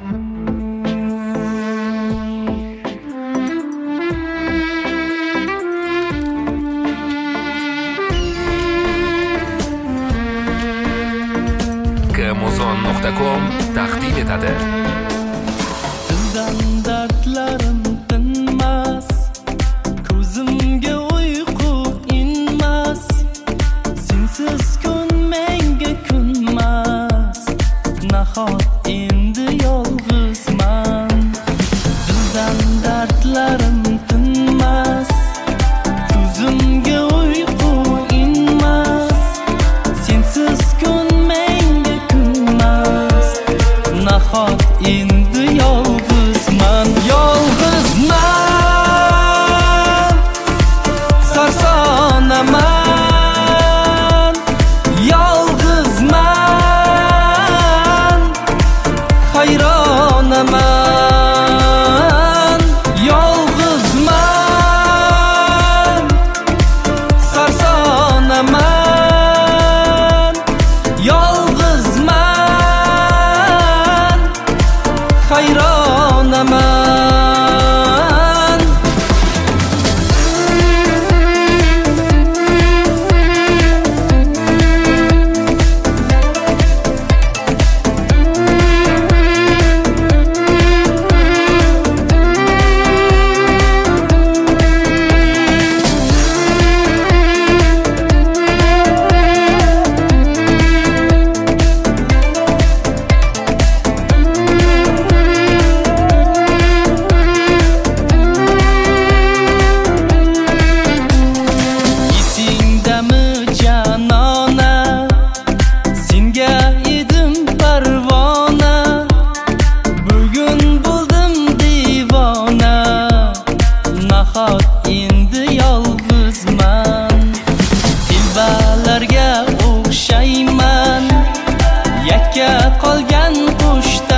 Kmuzon.com taqdim etadi. Dildan dardlarim tinmas, ko'zimga uyqu inmas, sensiz kun menga kunmas, nahot endi yolg'izman. Dildan dardlarim tinmas, ko'zimga uyqu inmas, sensiz kun menga kunmas, nahot endi yolg'izman. Yolg'izman, sarsonaman, yolg'izman, hayronaman. Yolg'izman, sarsonaman, yolg'izman, hayronaman. Esingdami janona, senga edim parvona, bugun bo'ldim divona, nahot endi yolg'izman. Telbalarga o'xshayman, yakka qolgan qush